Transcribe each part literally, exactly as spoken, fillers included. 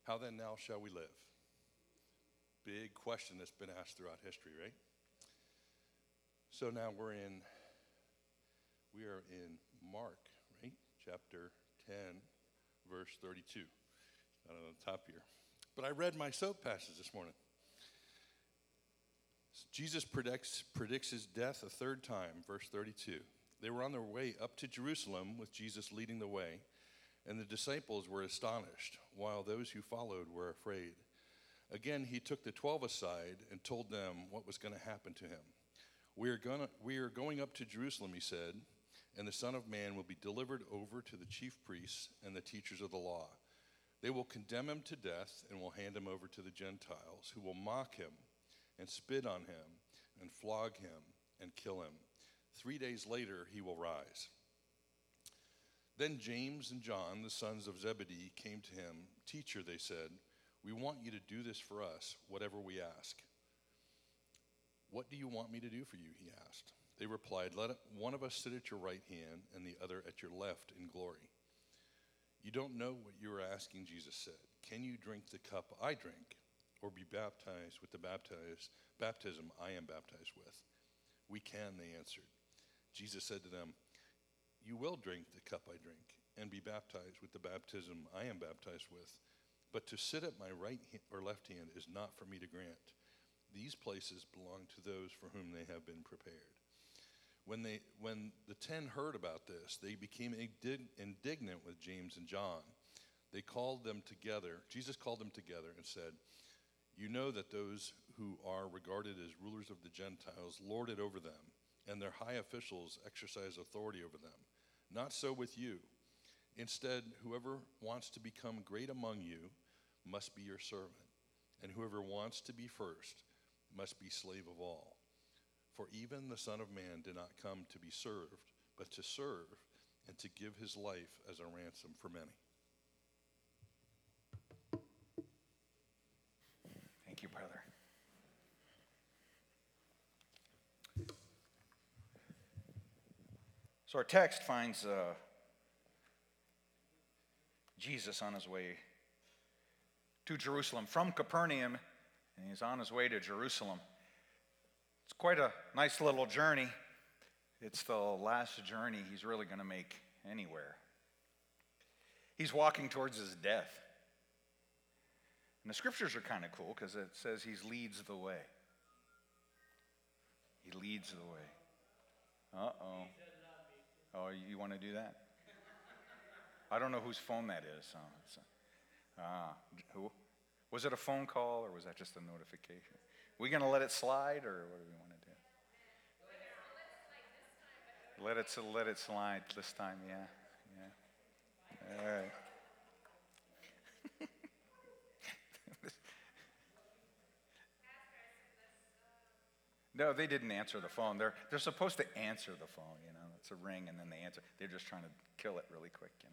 How then now shall we live? Big question that's been asked throughout history, right? So now we're in, we are in Mark, right? Chapter ten, verse thirty-two. Not on the top here. But I read my soap passage this morning. Jesus predicts, predicts his death a third time, verse thirty-two. They were on their way up to Jerusalem with Jesus leading the way, and the disciples were astonished, while those who followed were afraid. Again, he took the twelve aside and told them what was going to happen to him. We are, gonna, we are going up to Jerusalem, he said, and the Son of Man will be delivered over to the chief priests and the teachers of the law. They will condemn him to death and will hand him over to the Gentiles, who will mock him and spit on him and flog him and kill him. Three days later, he will rise. Then James and John, the sons of Zebedee, came to him. Teacher, they said, we want you to do this for us, whatever we ask. What do you want me to do for you, he asked. They replied, let one of us sit at your right hand and the other at your left in glory. You don't know what you are asking, Jesus said. Can you drink the cup I drink, or be baptized with the baptize, baptism I am baptized with? We can, they answered. Jesus said to them, you will drink the cup I drink and be baptized with the baptism I am baptized with. But to sit at my right or left hand is not for me to grant. These places belong to those for whom they have been prepared. When they, when the ten heard about this, they became indignant with James and John. They called them together. Jesus called them together and said, you know that those who are regarded as rulers of the Gentiles lord it over them, and their high officials exercise authority over them. Not so with you. Instead, whoever wants to become great among you must be your servant, and whoever wants to be first must be slave of all. For even the Son of Man did not come to be served, but to serve and to give his life as a ransom for many. Thank you, brother. So our text finds uh, Jesus on his way to Jerusalem from Capernaum, and he's on his way to Jerusalem. It's quite a nice little journey. It's the last journey he's really going to make anywhere. He's walking towards his death. And the scriptures are kind of cool because it says he leads the way. He leads the way. Uh-oh. Oh, you want to do that? I don't know whose phone that is. So it's, uh, who? Was it a phone call or was that just a notification? We going to let it slide or what do we want to do? Let it let it slide this time, yeah, yeah. All right. No, they didn't answer the phone. They're they're supposed to answer the phone, you know. It's a ring and then they answer. They're just trying to kill it really quick, you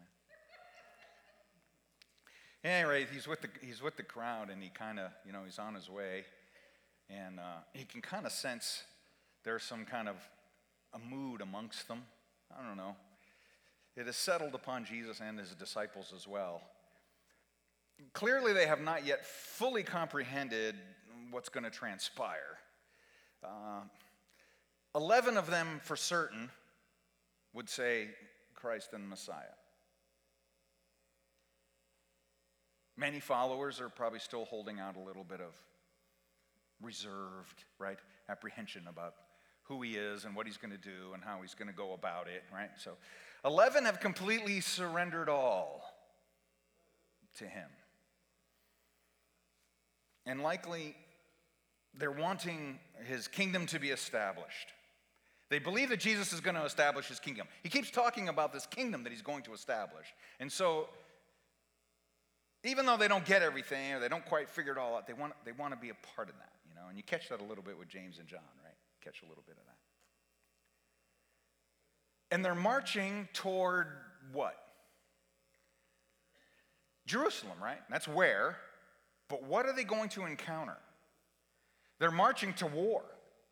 know. Anyway, he's with the he's with the crowd and he kind of, you know, he's on his way, and uh, he can kind of sense there's some kind of a mood amongst them. I don't know. It has settled upon Jesus and his disciples as well. Clearly, they have not yet fully comprehended what's going to transpire. Uh, Eleven of them, for certain, would say Christ and Messiah. Many followers are probably still holding out a little bit of reserved, right, apprehension about who he is and what he's going to do and how he's going to go about it, right? So eleven have completely surrendered all to him. And likely they're wanting his kingdom to be established. They believe that Jesus is going to establish his kingdom. He keeps talking about this kingdom that he's going to establish. And so even though they don't get everything or they don't quite figure it all out, they want, they want to be a part of that, you know. And you catch that a little bit with James and John, right? Catch a little bit of that. And they're marching toward what? Jerusalem, right? That's where. But what are they going to encounter? They're marching to war.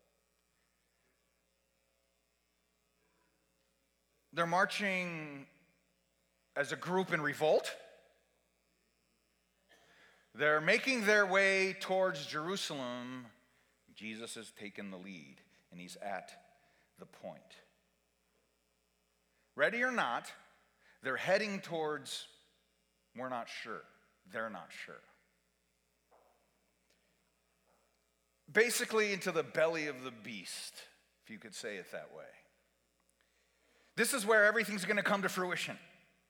They're marching as a group in revolt. They're making their way towards Jerusalem. Jesus has taken the lead, and he's at the point. Ready or not, they're heading towards, we're not sure. They're not sure. Basically into the belly of the beast, if you could say it that way. This is where everything's going to come to fruition.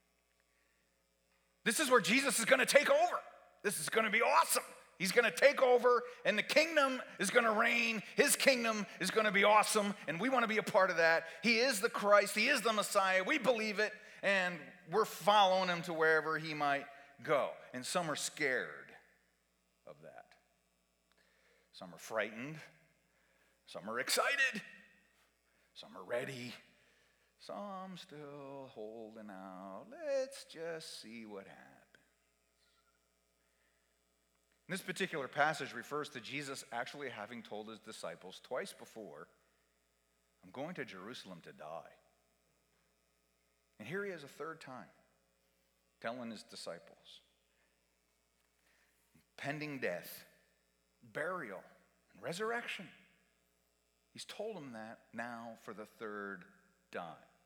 This is where Jesus is going to take over. This is going to be awesome. He's going to take over, and the kingdom is going to reign. His kingdom is going to be awesome, and we want to be a part of that. He is the Christ. He is the Messiah. We believe it, and we're following him to wherever he might go. And some are scared of that. Some are frightened. Some are excited. Some are ready. Some still holding out. Let's just see what happens. This particular passage refers to Jesus actually having told his disciples twice before, I'm going to Jerusalem to die. And here he is a third time, telling his disciples, pending death, burial, and resurrection. He's told them that now for the third time.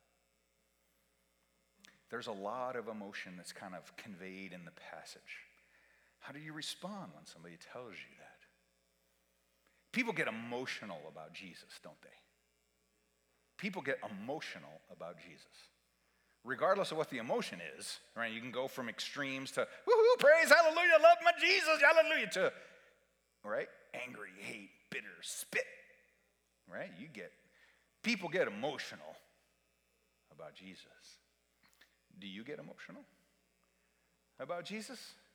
There's a lot of emotion that's kind of conveyed in the passage. How do you respond when somebody tells you that? People get emotional about Jesus, don't they? People get emotional about Jesus. Regardless of what the emotion is, right? You can go from extremes to, woohoo, praise, hallelujah, love my Jesus, hallelujah, to, right? Angry, hate, bitter, spit, right? You get, people get emotional about Jesus. Do you get emotional about Jesus?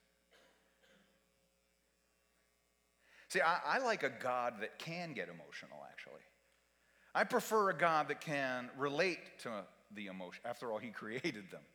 See, I, I like a God that can get emotional, actually. I prefer a God that can relate to the emotion. After all, he created them.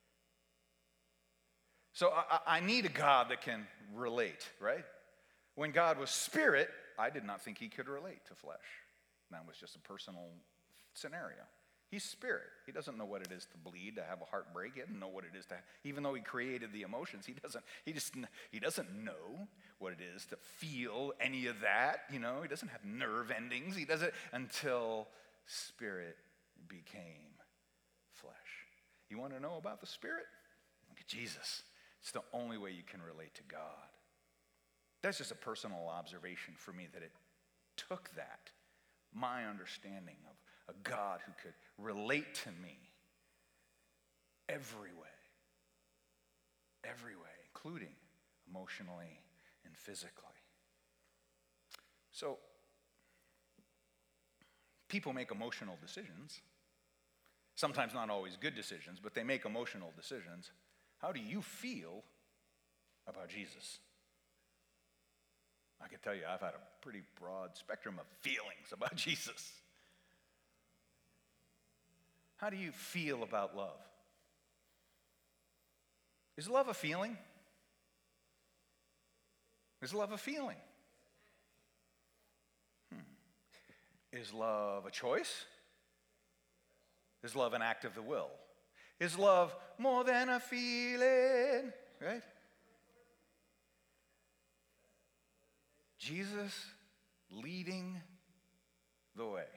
So I, I need a God that can relate, right? When God was spirit, I did not think he could relate to flesh. That was just a personal scenario. He's spirit. He doesn't know what it is to bleed, to have a heartbreak. He doesn't know what it is to, even though he created the emotions, he doesn't, he just, he doesn't know what it is to feel any of that, you know. He doesn't have nerve endings. He doesn't, until spirit became flesh. You want to know about the spirit? Look at Jesus. It's the only way you can relate to God. That's just a personal observation for me, that it took that, my understanding of a God who could relate to me every way, every way, including emotionally and physically. So, people make emotional decisions, sometimes not always good decisions, but they make emotional decisions. How do you feel about Jesus? I can tell you, I've had a pretty broad spectrum of feelings about Jesus. How do you feel about love? Is love a feeling? Is love a feeling? Hmm. Is love a choice? Is love an act of the will? Is love more than a feeling? Right? Jesus leading the way.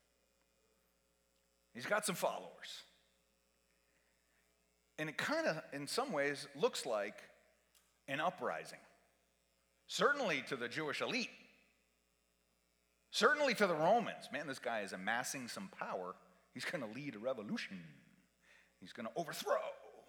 He's got some followers. And it kind of, in some ways, looks like an uprising. Certainly to the Jewish elite. Certainly to the Romans. Man, this guy is amassing some power. He's going to lead a revolution. He's going to overthrow.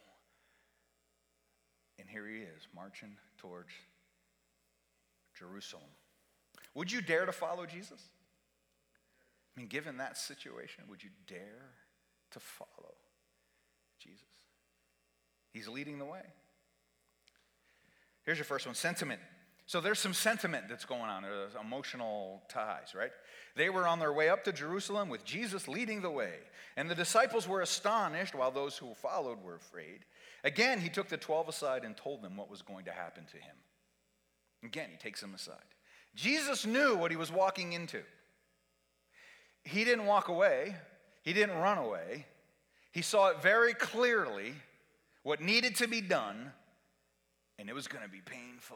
And here he is, marching towards Jerusalem. Would you dare to follow Jesus? I mean, given that situation, would you dare to follow Jesus? He's leading the way. Here's your first one, sentiment. So there's some sentiment that's going on. There's emotional ties, right? They were on their way up to Jerusalem with Jesus leading the way. And the disciples were astonished, while those who followed were afraid. Again, he took the twelve aside and told them what was going to happen to him. Again, he takes them aside. Jesus knew what he was walking into. He didn't walk away. He didn't run away. He saw it very clearly, what needed to be done, and it was going to be painful.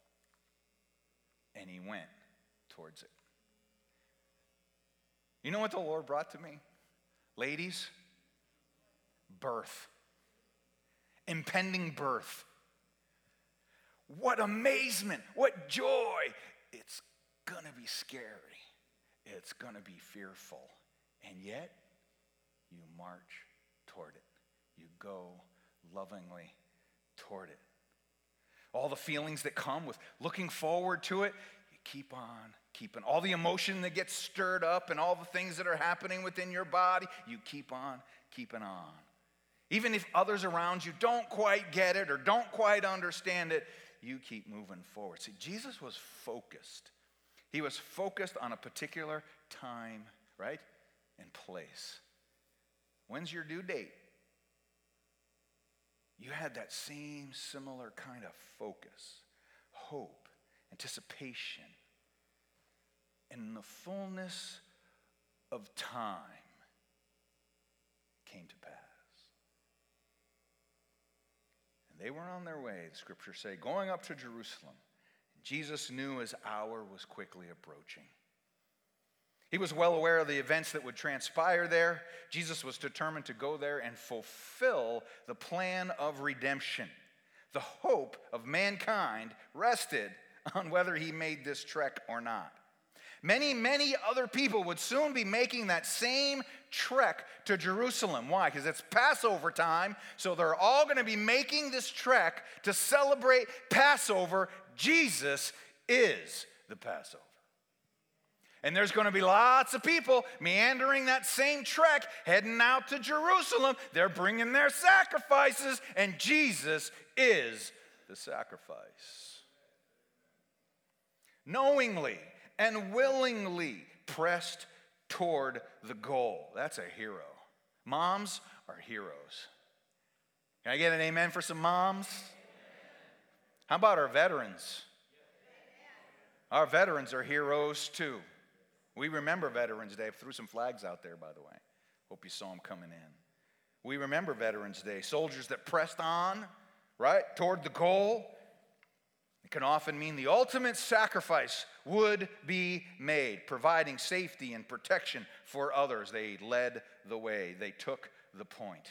And he went towards it. You know what the Lord brought to me? Ladies, birth. Impending birth. What amazement, what joy. It's going to be scary. It's going to be fearful. And yet, you march toward it. You go lovingly toward it. All the feelings that come with looking forward to it, you keep on keeping. All the emotion that gets stirred up and all the things that are happening within your body, you keep on keeping on. Even if others around you don't quite get it or don't quite understand it, you keep moving forward. See, Jesus was focused. He was focused on a particular time, right, and place. When's your due date? You had that same similar kind of focus, hope, anticipation. And in the fullness of time, it came to pass. And they were on their way, the scriptures say, going up to Jerusalem. Jesus knew his hour was quickly approaching. He was well aware of the events that would transpire there. Jesus was determined to go there and fulfill the plan of redemption. The hope of mankind rested on whether he made this trek or not. Many, many other people would soon be making that same trek to Jerusalem. Why? Because it's Passover time, so they're all going to be making this trek to celebrate Passover. Jesus is the Passover. And there's going to be lots of people meandering that same trek, heading out to Jerusalem. They're bringing their sacrifices, and Jesus is the sacrifice. Knowingly and willingly pressed toward the goal. That's a hero. Moms are heroes. Can I get an amen for some moms? How about our veterans? Our veterans are heroes too. We remember Veterans Day. I threw some flags out there, by the way. Hope you saw them coming in. We remember Veterans Day. Soldiers that pressed on, right, toward the goal. It can often mean the ultimate sacrifice would be made, providing safety and protection for others. They led the way. They took the point.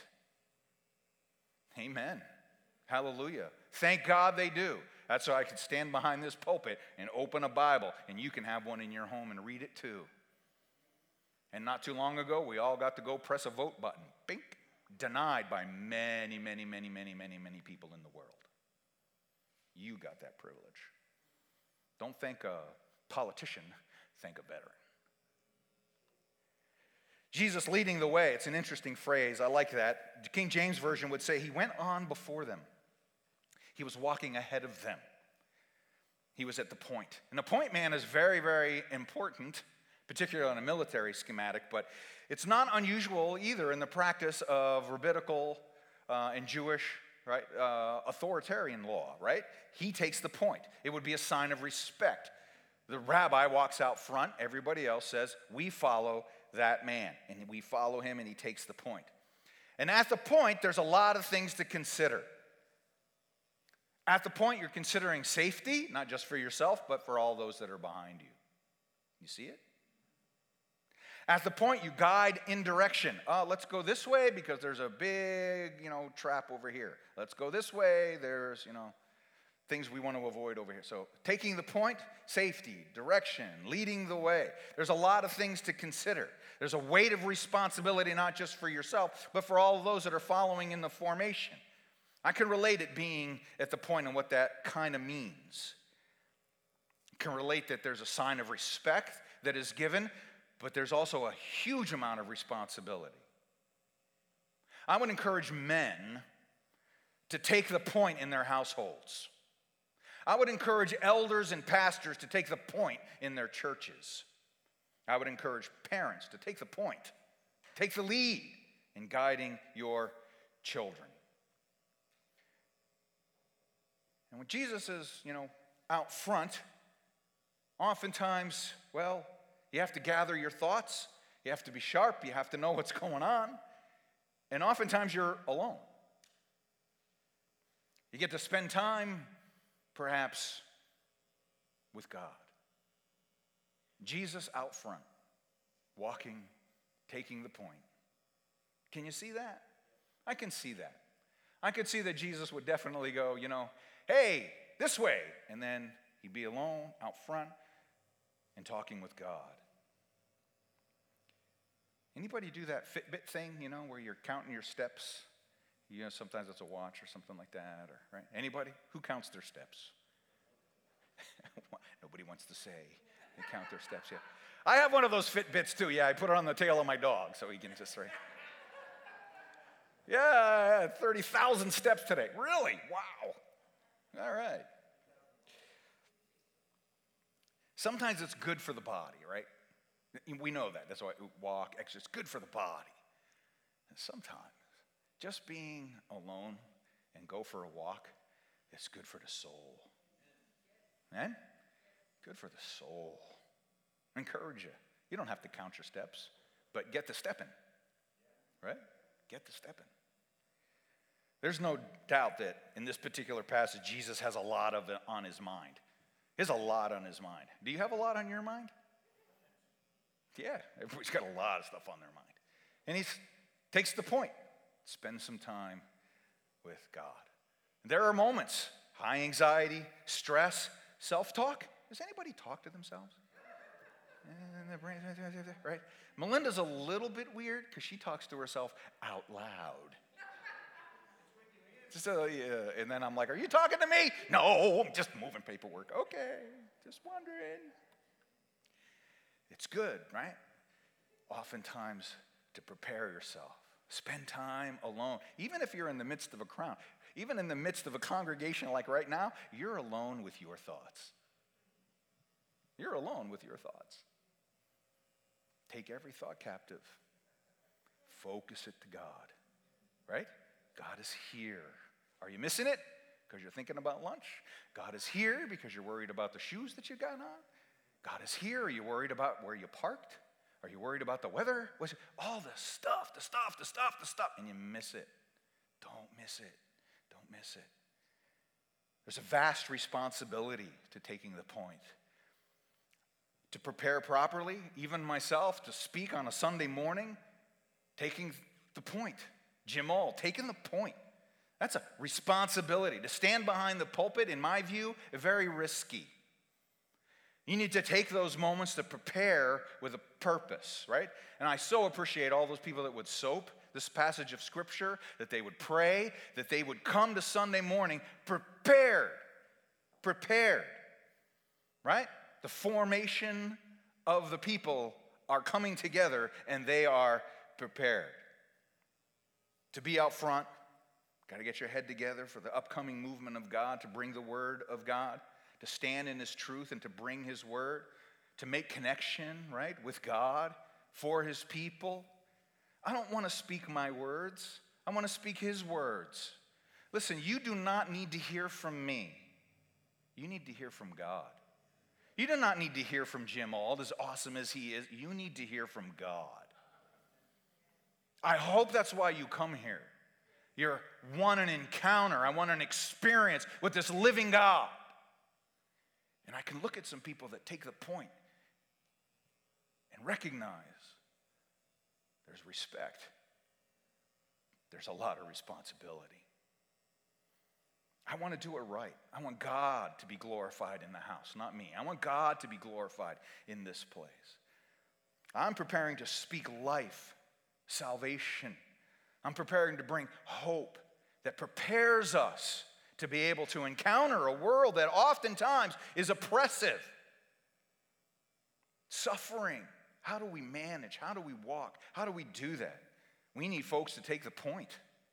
Amen. Hallelujah. Thank God they do. That's why I could stand behind this pulpit and open a Bible, and you can have one in your home and read it too. And not too long ago, we all got to go press a vote button. Bink. Denied by many, many, many, many, many, many people in the world. You got that privilege. Don't thank a politician, thank a veteran. Jesus leading the way. It's an interesting phrase. I like that. The King James Version would say he went on before them. He was walking ahead of them. He was at the point. And the point man is very, very important, particularly on a military schematic, but it's not unusual either in the practice of rabbinical uh, and Jewish, right, uh, authoritarian law, right? He takes the point. It would be a sign of respect. The rabbi walks out front. Everybody else says, we follow that man. And we follow him, and he takes the point. And at the point, there's a lot of things to consider. At the point, you're considering safety, not just for yourself, but for all those that are behind you. You see it? At the point, you guide in direction. Uh, let's go this way because there's a big, you know, trap over here. Let's go this way. There's, you know, things we want to avoid over here. So taking the point, safety, direction, leading the way. There's a lot of things to consider. There's a weight of responsibility, not just for yourself, but for all of those that are following in the formation. I can relate it being at the point and what that kind of means. I can relate that there's a sign of respect that is given, but there's also a huge amount of responsibility. I would encourage men to take the point in their households. I would encourage elders and pastors to take the point in their churches. I would encourage parents to take the point, take the lead in guiding your children. And when Jesus is, you know, out front, oftentimes, well, you have to gather your thoughts. You have to be sharp. You have to know what's going on. And oftentimes you're alone. You get to spend time perhaps with God. Jesus out front, walking, taking the point. Can you see that? I can see that. I could see that Jesus would definitely go, you know, hey, this way. And then he'd be alone out front and talking with God. Anybody do that Fitbit thing, you know, where you're counting your steps? You know, sometimes it's a watch or something like that, or right? Anybody? Who counts their steps? Nobody wants to say they count their steps yet. I have one of those Fitbits too. Yeah, I put it on the tail of my dog so he can just right. Yeah, I had thirty thousand steps today. Really? Wow. All right. Sometimes it's good for the body, right? We know that. That's why we walk, exercise. It's good for the body. And sometimes just being alone and go for a walk is good for the soul. Man, good for the soul. I encourage you. You don't have to count your steps, but get to stepping, right? Get to stepping. There's no doubt that in this particular passage, Jesus has a lot of it on his mind. He has a lot on his mind. Do you have a lot on your mind? Yeah, everybody's got a lot of stuff on their mind. And he takes the point. Spend some time with God. There are moments, high anxiety, stress, self-talk. Does anybody talk to themselves? Right? Melinda's a little bit weird because she talks to herself out loud. So, yeah. And then I'm like, are you talking to me? No, I'm just moving paperwork. Okay, just wondering. It's good, right? Oftentimes to prepare yourself. Spend time alone. Even if you're in the midst of a crowd, even in the midst of a congregation like right now, you're alone with your thoughts. You're alone with your thoughts. Take every thought captive. Focus it to God, right? God is here. Are you missing it because you're thinking about lunch? God is here because you're worried about the shoes that you got on. God is here. Are you worried about where you parked? Are you worried about the weather? What's it? All the stuff, the stuff, the stuff, the stuff, and you miss it. Don't miss it. Don't miss it. There's a vast responsibility to taking the point. To prepare properly, even myself, to speak on a Sunday morning, taking the point. Jamal, taking the point. That's a responsibility. To stand behind the pulpit, in my view, very risky. You need to take those moments to prepare with a purpose, right? And I so appreciate all those people that would soap this passage of Scripture, that they would pray, that they would come to Sunday morning prepared. Prepared, right? The formation of the people are coming together and they are prepared. To be out front, got to get your head together for the upcoming movement of God, to bring the word of God, to stand in his truth and to bring his word, to make connection, right, with God, for his people. I don't want to speak my words. I want to speak his words. Listen, you do not need to hear from me. You need to hear from God. You do not need to hear from Jim Auld, as awesome as he is. You need to hear from God. I hope that's why you come here. You want an encounter. I want an experience with this living God. And I can look at some people that take the point and recognize there's respect. There's a lot of responsibility. I want to do it right. I want God to be glorified in the house, not me. I want God to be glorified in this place. I'm preparing to speak life, salvation. I'm preparing to bring hope that prepares us to be able to encounter a world that oftentimes is oppressive, suffering. How do we manage? How do we walk? How do we do that? We need folks to take the point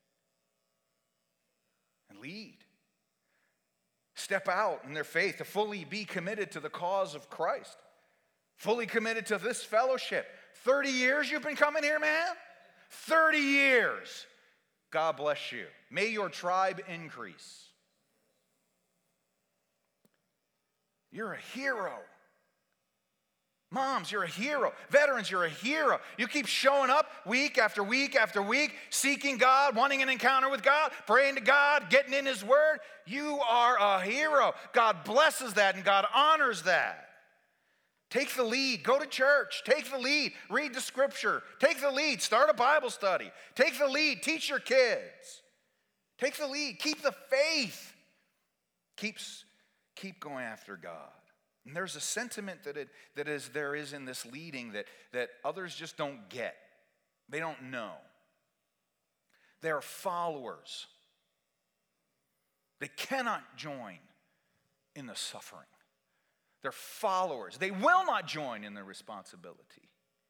and lead. Step out in their faith to fully be committed to the cause of Christ. Fully committed to this fellowship. thirty years you've been coming here, man? thirty years. God bless you. May your tribe increase. You're a hero. Moms, you're a hero. Veterans, you're a hero. You keep showing up week after week after week, seeking God, wanting an encounter with God, praying to God, getting in His Word. You are a hero. God blesses that and God honors that. Take the lead. Go to church. Take the lead. Read the Scripture. Take the lead. Start a Bible study. Take the lead. Teach your kids. Take the lead. Keep the faith. Keep, keep going after God. And there's a sentiment that it that is there is in this leading that, that others just don't get. They don't know. They're followers. They cannot join in the suffering. They're followers. They will not join in the responsibility.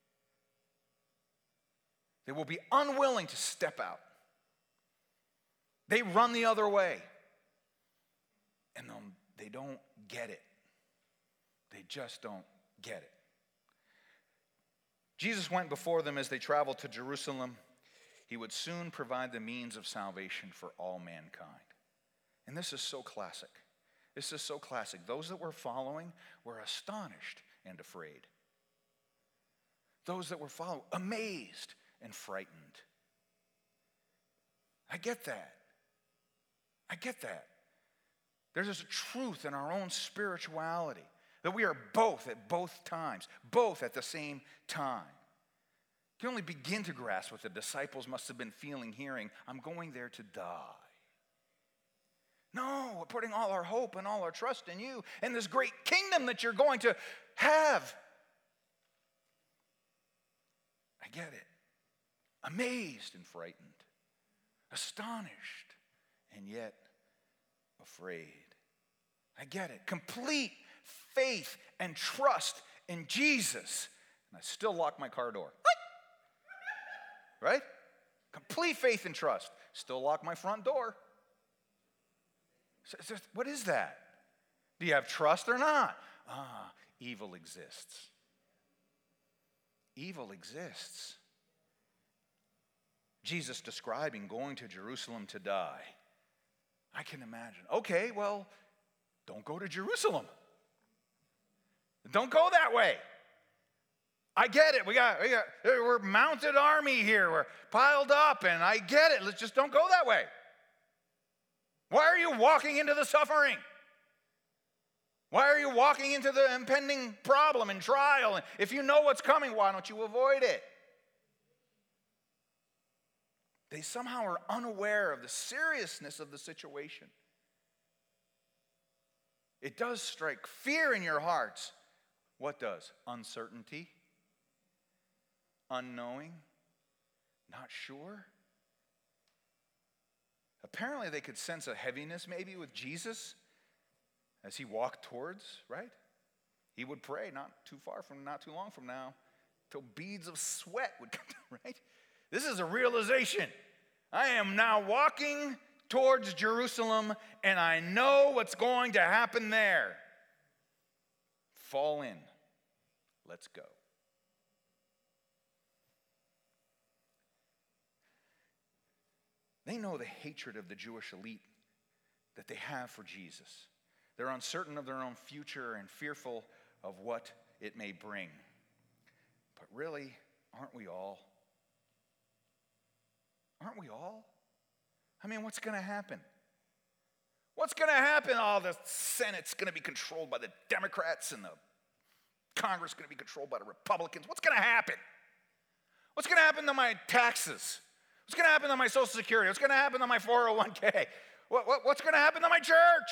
They will be unwilling to step out. They run the other way. And they don't get it. They just don't get it. Jesus went before them as they traveled to Jerusalem. He would soon provide the means of salvation for all mankind. And this is so classic. This is so classic. Those that were following were astonished and afraid. Those that were following, amazed and frightened. I get that. I get that. There's this truth in our own spirituality that we are both at both times, both at the same time. You can only begin to grasp what the disciples must have been feeling, hearing, I'm going there to die. No, we're putting all our hope and all our trust in you and this great kingdom that you're going to have. I get it. Amazed and frightened, astonished and yet afraid. I get it. Complete faith and trust in Jesus. And I still lock my car door. Right? Complete faith and trust. Still lock my front door. So, so what is that? Do you have trust or not? Ah, evil exists. Evil exists. Jesus describing going to Jerusalem to die. I can imagine. Okay, well, don't go to Jerusalem. Don't go that way. I get it. We got, we got, we're mounted army here. We're piled up, and I get it. Let's just don't go that way. Why are you walking into the suffering? Why are you walking into the impending problem and trial? And if you know what's coming, why don't you avoid it? They somehow are unaware of the seriousness of the situation. It does strike fear in your hearts. What does? Uncertainty, unknowing, not sure. Apparently they could sense a heaviness maybe with Jesus as he walked towards, right? He would pray not too far from, not too long from now, till beads of sweat would come down, right? This is a realization. I am now walking towards Jerusalem, and I know what's going to happen there. Fall in. Let's go. They know the hatred of the Jewish elite that they have for Jesus. They're uncertain of their own future and fearful of what it may bring. But really, aren't we all? Aren't we all? I mean, what's going to happen? What's going to happen? Oh, the Senate's going to be controlled by the Democrats and the Congress is going to be controlled by the Republicans. What's going to happen? What's going to happen to my taxes? What's going to happen to my Social Security? What's going to happen to my four oh one k? What, what, what's going to happen to my church?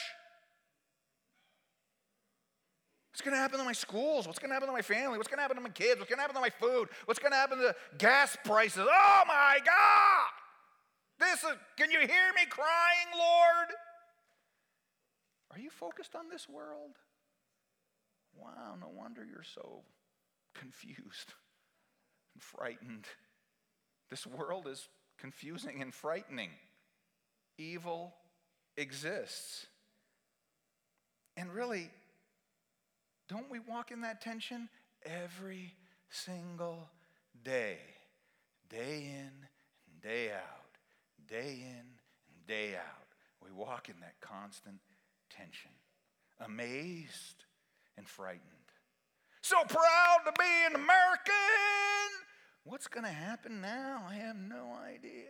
What's going to happen to my schools? What's going to happen to my family? What's going to happen to my kids? What's going to happen to my food? What's going to happen to gas prices? Oh my God! This is, can you hear me crying, Lord? Are you focused on this world? Wow, no wonder you're so confused and frightened. This world is confusing and frightening. Evil exists. And really, don't we walk in that tension every single day? Day in and day out. Day in and day out. We walk in that constant tension. Amazed and frightened. So proud to be an American. What's going to happen now? I have no idea.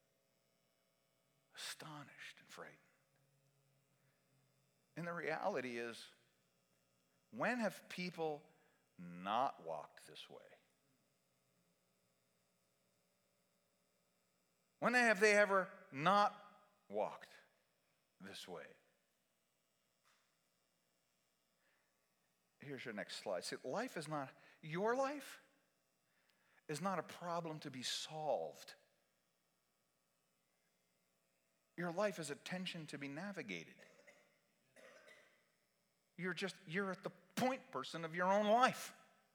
Astonished and frightened. And the reality is, when have people not walked this way? When have they ever not walked this way? Here's your next slide. See, life is not, your life is not a problem to be solved. Your life is a tension to be navigated. You're just, you're at the point person of your own life.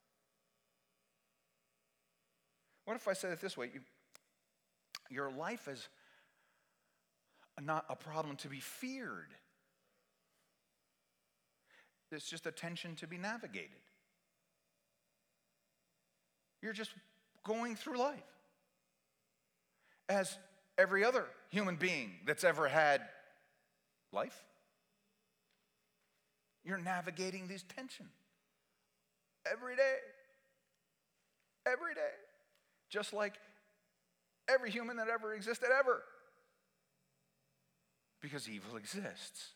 What if I said it this way? You, your life is not a problem to be feared. It's just a tension to be navigated. You're just going through life as every other human being that's ever had life. You're navigating these tensions every day. Every day. Just like every human that ever existed ever. Because evil exists.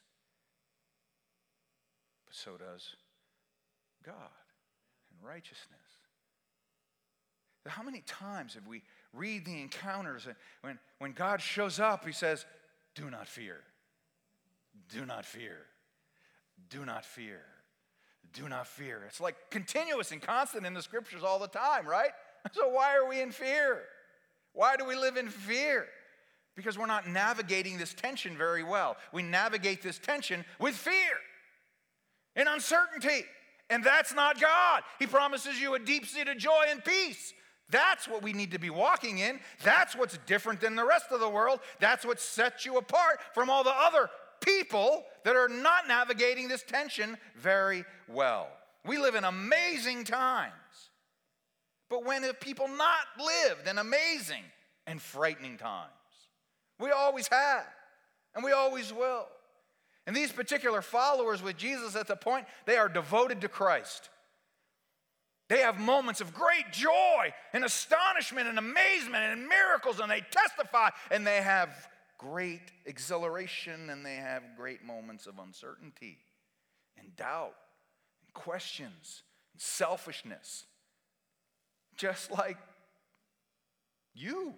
But so does God and righteousness. How many times have we read the encounters and when, when God shows up, he says, do not fear. Do not fear. Do not fear. Do not fear. It's like continuous and constant in the scriptures all the time, right? So why are we in fear? Why do we live in fear? Because we're not navigating this tension very well. We navigate this tension with fear and uncertainty. And that's not God. He promises you a deep-seated joy and peace. That's what we need to be walking in. That's what's different than the rest of the world. That's what sets you apart from all the other people that are not navigating this tension very well. We live in amazing times. But when have people not lived in amazing and frightening times? We always have, and we always will. And these particular followers with Jesus at the point, they are devoted to Christ. They have moments of great joy and astonishment and amazement and miracles, and they testify, and they have great exhilaration, and they have great moments of uncertainty and doubt and questions and selfishness. Just like you.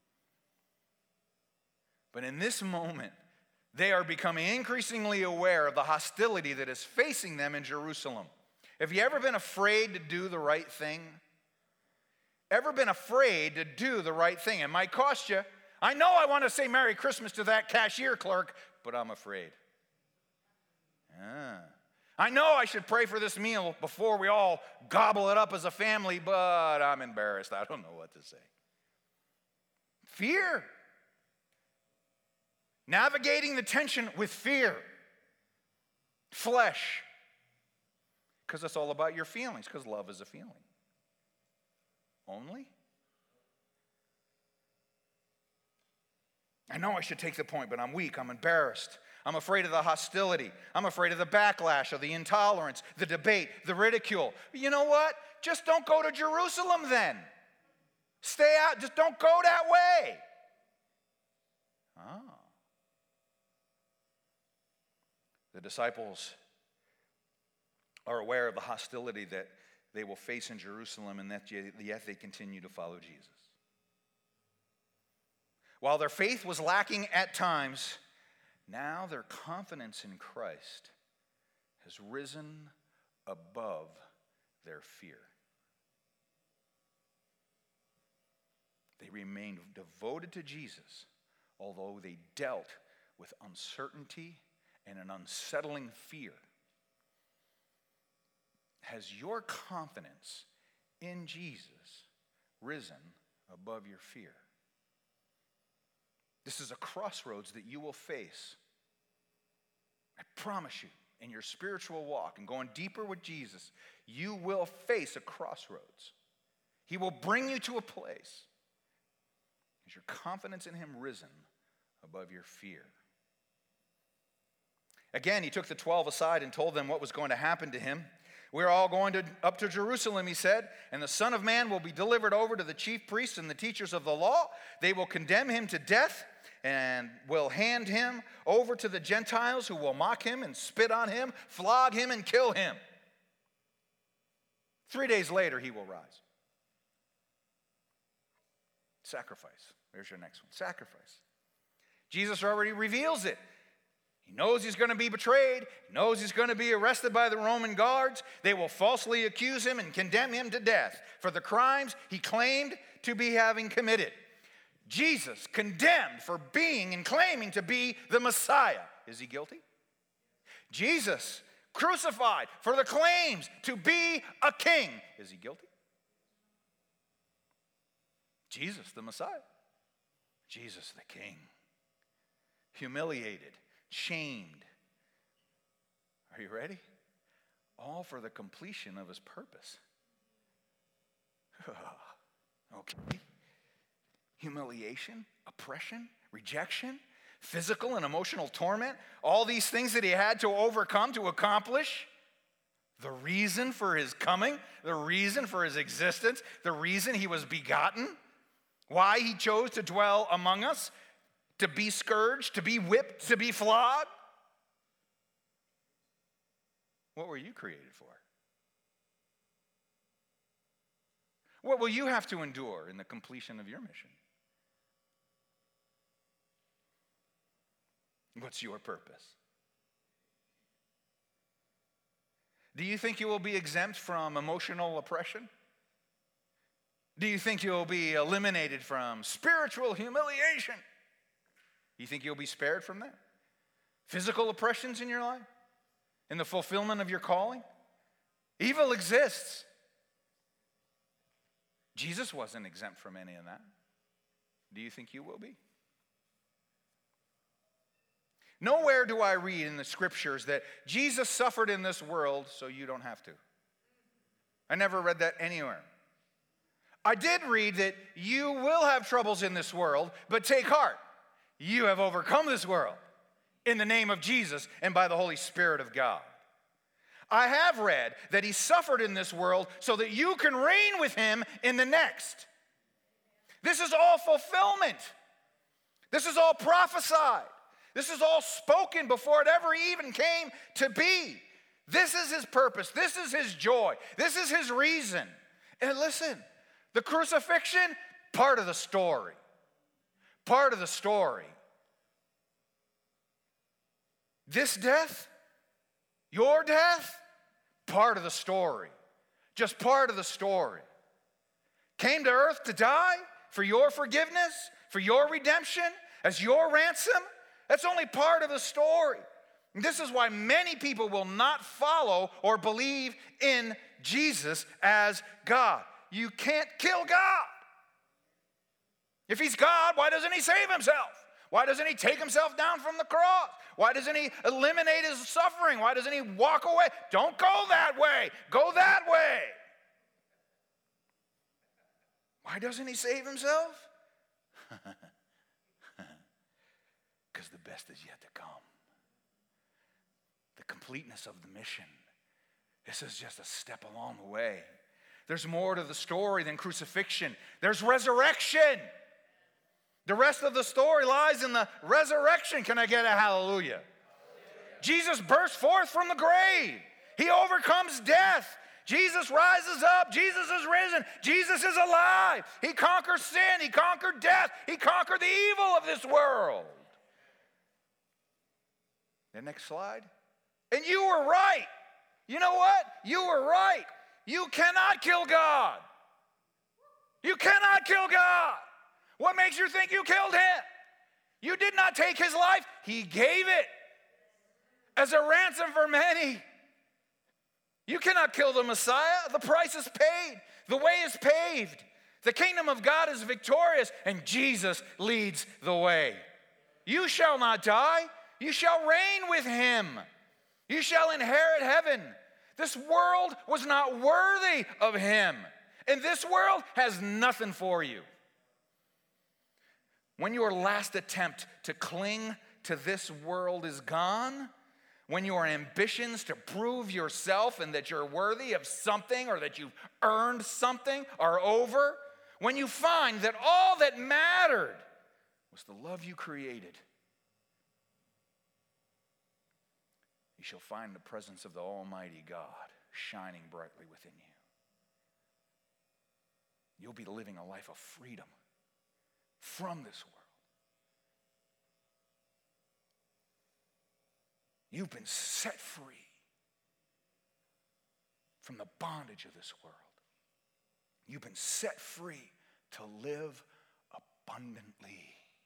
But in this moment, they are becoming increasingly aware of the hostility that is facing them in Jerusalem. Have you ever been afraid to do the right thing? Ever been afraid to do the right thing? It might cost you. I know I want to say Merry Christmas to that cashier clerk, but I'm afraid. Ah. I know I should pray for this meal before we all gobble it up as a family, but I'm embarrassed. I don't know what to say. Fear. Navigating the tension with fear. Flesh. Because it's all about your feelings, because love is a feeling. Only? I know I should take the point, but I'm weak, I'm embarrassed. I'm afraid of the hostility. I'm afraid of the backlash, of the intolerance, the debate, the ridicule. You know what? Just don't go to Jerusalem then. Stay out, just don't go that way. Ah. The disciples are aware of the hostility that they will face in Jerusalem, and that yet they continue to follow Jesus. While their faith was lacking at times, now their confidence in Christ has risen above their fear. They remained devoted to Jesus, although they dealt with uncertainty and an unsettling fear. Has your confidence in Jesus risen above your fear? This is a crossroads that you will face. I promise you, in your spiritual walk and going deeper with Jesus, you will face a crossroads. He will bring you to a place. Is your confidence in him risen above your fear? Again, he took the twelve aside and told them what was going to happen to him We're all going to, up to Jerusalem, he said, and the Son of Man will be delivered over to the chief priests and the teachers of the law. They will condemn him to death and will hand him over to the Gentiles, who will mock him and spit on him, flog him and kill him. Three days later, he will rise. Sacrifice. There's your next one. Sacrifice. Jesus already reveals it. He knows he's going to be betrayed. He knows he's going to be arrested by the Roman guards. They will falsely accuse him and condemn him to death for the crimes he claimed to be having committed. Jesus condemned for being and claiming to be the Messiah. Is he guilty? Jesus crucified for the claims to be a king. Is he guilty? Jesus, the Messiah. Jesus, the King. Humiliated, shamed. Are you ready? All for the completion of his purpose. Okay. Humiliation, oppression, rejection, physical and emotional torment, all these things that he had to overcome to accomplish. The reason for his coming, the reason for his existence, the reason he was begotten, why he chose to dwell among us, to be scourged, to be whipped, to be flogged. What were you created for? What will you have to endure in the completion of your mission? What's your purpose? Do you think you will be exempt from emotional oppression? Do you think you'll be eliminated from spiritual humiliation? You think you'll be spared from that? Physical oppressions in your life? In the fulfillment of your calling? Evil exists. Jesus wasn't exempt from any of that. Do you think you will be? Nowhere do I read in the scriptures that Jesus suffered in this world so you don't have to. I never read that anywhere. I did read that you will have troubles in this world, but take heart. You have overcome this world in the name of Jesus and by the Holy Spirit of God. I have read that he suffered in this world so that you can reign with him in the next. This is all fulfillment. This is all prophesied. This is all spoken before it ever even came to be. This is his purpose. This is his joy. This is his reason. And listen, the crucifixion, part of the story. Part of the story. This death, your death, part of the story. Just part of the story. Came to earth to die for your forgiveness, for your redemption, as your ransom. That's only part of the story. And this is why many people will not follow or believe in Jesus as God. You can't kill God. If he's God, why doesn't he save himself? Why doesn't he take himself down from the cross? Why doesn't he eliminate his suffering? Why doesn't he walk away? Don't go that way. Go that way. Why doesn't he save himself? Because the best is yet to come. The completeness of the mission. This is just a step along the way. There's more to the story than crucifixion. There's resurrection. The rest of the story lies in the resurrection. Can I get a hallelujah? Hallelujah. Jesus burst forth from the grave. He overcomes death. Jesus rises up. Jesus is risen. Jesus is alive. He conquers sin. He conquered death. He conquered the evil of this world. The next slide. And you were right. You know what? You were right. You cannot kill God. You cannot kill God. What makes you think you killed him? You did not take his life. He gave it as a ransom for many. You cannot kill the Messiah. The price is paid. The way is paved. The kingdom of God is victorious, and Jesus leads the way. You shall not die. You shall reign with him. You shall inherit heaven. This world was not worthy of him, and this world has nothing for you. When your last attempt to cling to this world is gone, when your ambitions to prove yourself and that you're worthy of something or that you've earned something are over, when you find that all that mattered was the love you created, you shall find the presence of the Almighty God shining brightly within you. You'll be living a life of freedom from this world. You've been set free from the bondage of this world. You've been set free to live abundantly.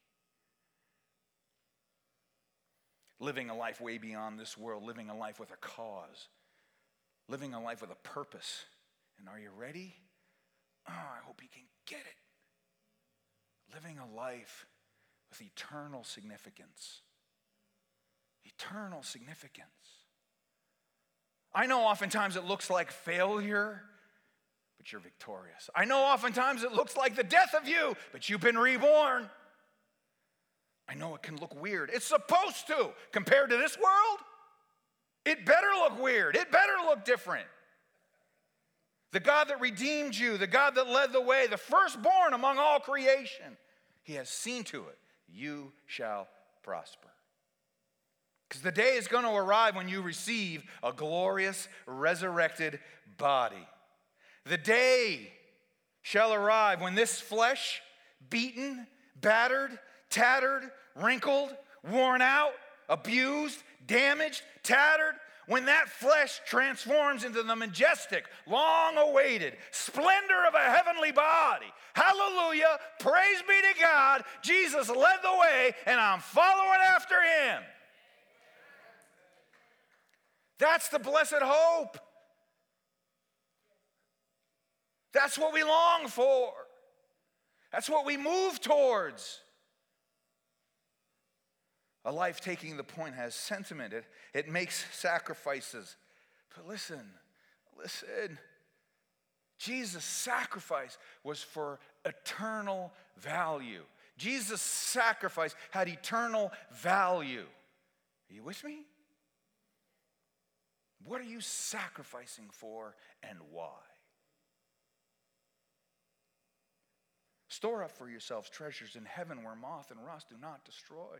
Living a life way beyond this world, living a life with a cause, living a life with a purpose. And are you ready? Oh, I hope you can get it. Living a life with eternal significance. Eternal significance. I know oftentimes it looks like failure, but you're victorious. I know oftentimes it looks like the death of you, but you've been reborn. I know it can look weird. It's supposed to. Compared to this world, it better look weird. It better look different. The God that redeemed you, the God that led the way, the firstborn among all creation, he has seen to it, you shall prosper. Because the day is going to arrive when you receive a glorious, resurrected body. The day shall arrive when this flesh, beaten, battered, tattered, wrinkled, worn out, abused, damaged, tattered, when that flesh transforms into the majestic, long-awaited splendor of a heavenly body. Hallelujah. Praise be to God. Jesus led the way, and I'm following after him. That's the blessed hope. That's what we long for. That's what we move towards. A life taking the point has sentiment. It, it makes sacrifices. But listen, listen. Jesus' sacrifice was for eternal value. Jesus' sacrifice had eternal value. Are you with me? What are you sacrificing for and why? Store up for yourselves treasures in heaven where moth and rust do not destroy.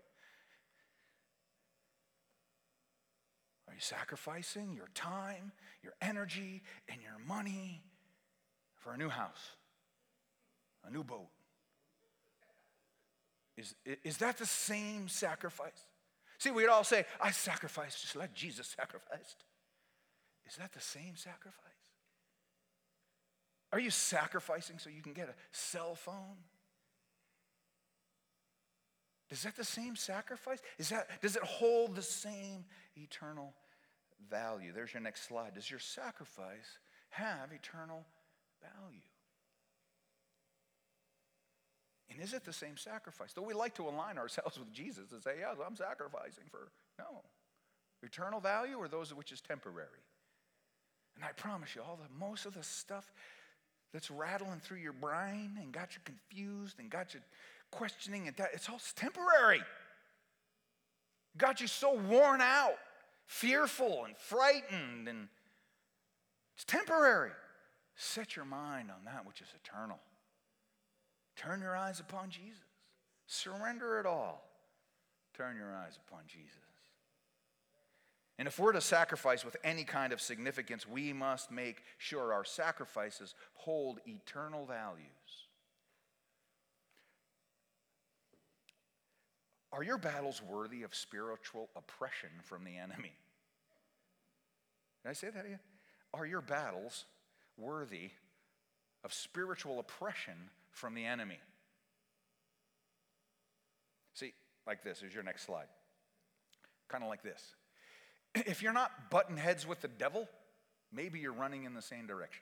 Are you sacrificing your time, your energy, and your money for a new house, a new boat? Is, is that the same sacrifice? See, we'd all say, I sacrificed just like Jesus sacrificed. Is that the same sacrifice? Are you sacrificing so you can get a cell phone? Is that the same sacrifice? Is that, does it hold the same eternal value? There's your next slide. Does your sacrifice have eternal value? And is it the same sacrifice? Though we like to align ourselves with Jesus and say, yeah, I'm sacrificing for, no. Eternal value or those which is temporary? And I promise you, all the most of the stuff that's rattling through your brain and got you confused and got you questioning, and that, it's all temporary. Got you so worn out, fearful and frightened, and it's temporary. Set your mind on that which is eternal. Turn your eyes upon Jesus. Surrender it all. Turn your eyes upon Jesus. And if we're to sacrifice with any kind of significance, we must make sure our sacrifices hold eternal values. Are your battles worthy of spiritual oppression from the enemy? Did I say that again? Are your battles worthy of spiritual oppression from the enemy? See, like this. Here's your next slide. Kind of like this. If you're not butting heads with the devil, maybe you're running in the same direction.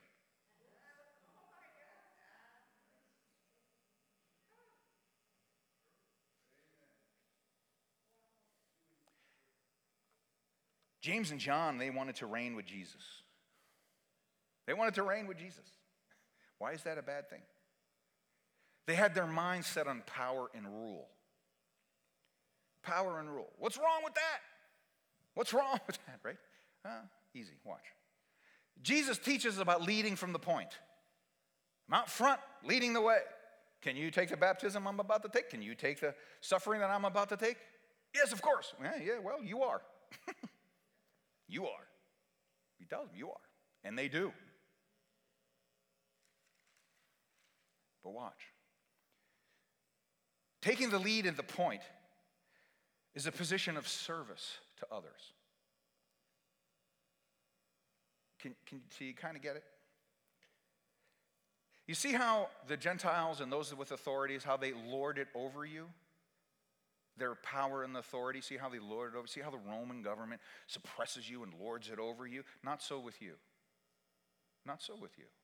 James and John, they wanted to reign with Jesus. They wanted to reign with Jesus. Why is that a bad thing? They had their minds set on power and rule. Power and rule. What's wrong with that? What's wrong with that, right? Uh, easy, watch. Jesus teaches about leading from the point. I'm out front, leading the way. Can you take the baptism I'm about to take? Can you take the suffering that I'm about to take? Yes, of course. Yeah, yeah, well, you are. You are. He tells them you are. And they do. But watch. Taking the lead at the point is a position of service to others. Can, can so you kind of get it? You see how the Gentiles and those with authorities, how they lord it over you? Their power and authority, see how they lord it over? See how the Roman government suppresses you and lords it over you? Not so with you. Not so with you.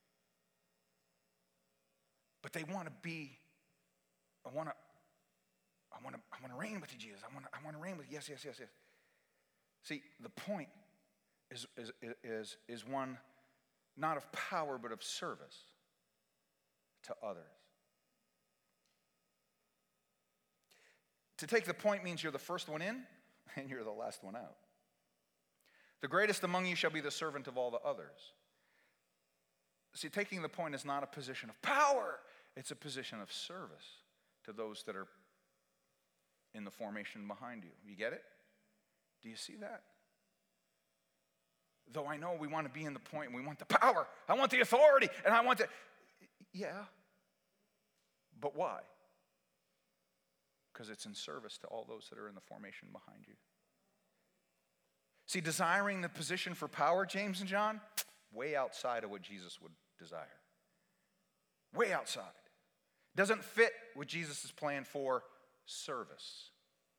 But they want to be, I want to, I want to, I want to reign with you, Jesus. I want to, I want to reign with you. Yes, yes, yes, yes. See, the point is, is, is, is one not of power, but of service to others. To take the point means you're the first one in and you're the last one out. The greatest among you shall be the servant of all the others. See, taking the point is not a position of power. It's a position of service to those that are in the formation behind you. You get it? Do you see that? Though I know we want to be in the point and we want the power. I want the authority and I want the... Yeah. But why? Because it's in service to all those that are in the formation behind you. See, desiring the position for power, James and John, way outside of what Jesus would desire. Way outside. Doesn't fit with Jesus' plan for service.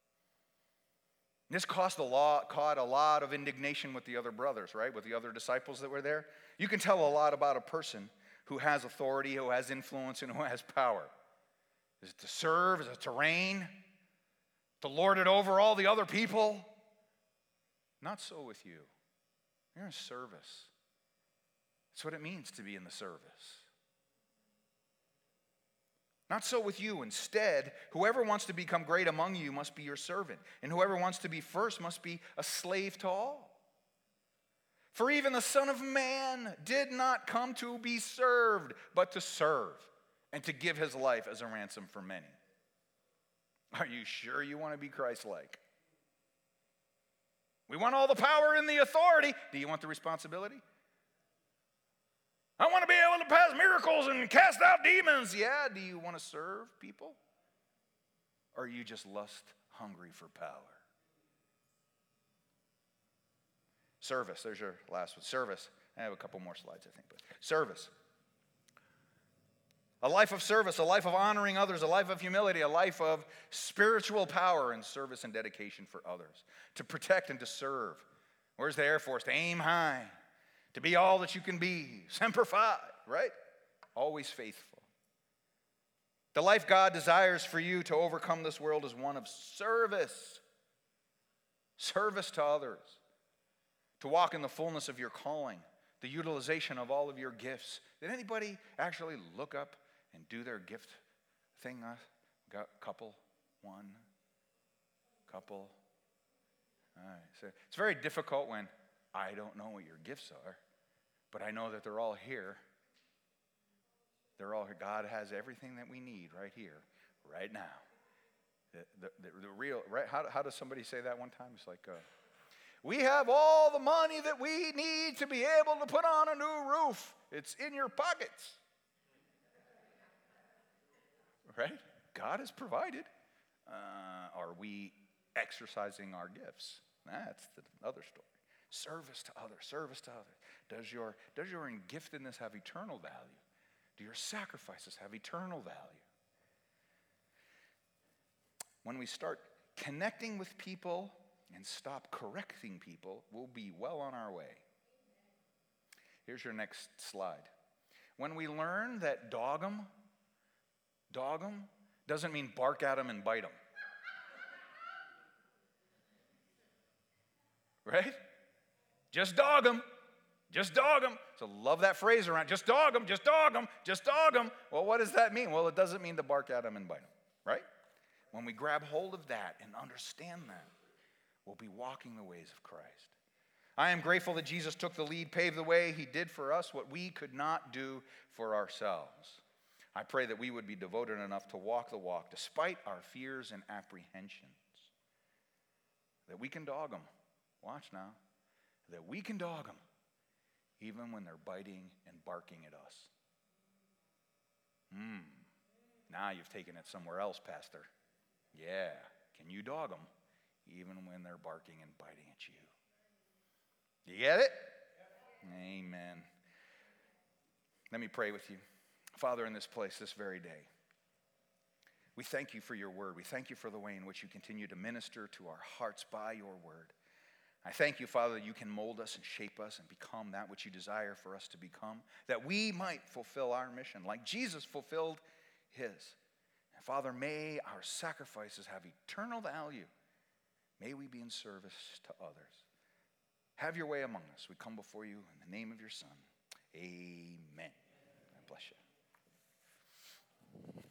This caused a lot, caught a lot of indignation with the other brothers, right? With the other disciples that were there. You can tell a lot about a person who has authority, who has influence, and who has power. Is it to serve? Is it to reign? To lord it over all the other people? Not so with you. You're in service. That's what it means to be in the service. Not so with you. Instead, whoever wants to become great among you must be your servant, and whoever wants to be first must be a slave to all. For even the Son of Man did not come to be served, but to serve, and to give his life as a ransom for many. Are you sure you want to be Christ-like? We want all the power and the authority. Do you want the responsibility? I want to be able to pass miracles and cast out demons. Yeah, do you want to serve people? Or are you just lust hungry for power? Service, there's your last one. Service. I have a couple more slides, I think. But service. A life of service, a life of honoring others, a life of humility, a life of spiritual power and service and dedication for others. To protect and to serve. Where's the Air Force? To aim high. To be all that you can be. Semper Fi, right? Always faithful. The life God desires for you to overcome this world is one of service. Service to others. To walk in the fullness of your calling. The utilization of all of your gifts. Did anybody actually look up and do their gift thing? Uh, got couple, one, couple. All right. So it's very difficult when I don't know what your gifts are, but I know that they're all here. They're all here. God has everything that we need right here, right now. The, the, the, the real, right? How, how does somebody say that one time? It's like, uh, we have all the money that we need to be able to put on a new roof. It's in your pockets. Right? God has provided. Uh, are we exercising our gifts? That's the other story. Service to others, service to others. Does your, does your giftedness have eternal value? Do your sacrifices have eternal value? When we start connecting with people and stop correcting people, we'll be well on our way. Here's your next slide. When we learn that dog 'em, dog 'em doesn't mean bark at them and bite them. Right? Just dog 'em. Just dog 'em. So love that phrase around. Just dog 'em, just dog 'em, just dog 'em. Well, what does that mean? Well, it doesn't mean to bark at them and bite them. Right? When we grab hold of that and understand that, will be walking the ways of Christ. I am grateful that Jesus took the lead, paved the way. He did for us what we could not do for ourselves. I pray that we would be devoted enough to walk the walk despite our fears and apprehensions. That we can dog them. Watch now. That we can dog them even when they're biting and barking at us. Hmm. Now you've taken it somewhere else, Pastor. Yeah. Can you dog them even when they're barking and biting at you? You get it? Amen. Let me pray with you. Father, in this place this very day, we thank you for your word. We thank you for the way in which you continue to minister to our hearts by your word. I thank you, Father, that you can mold us and shape us and become that which you desire for us to become, that we might fulfill our mission like Jesus fulfilled his. And Father, may our sacrifices have eternal value. May we be in service to others. Have your way among us. We come before you in the name of your Son. Amen. God bless you.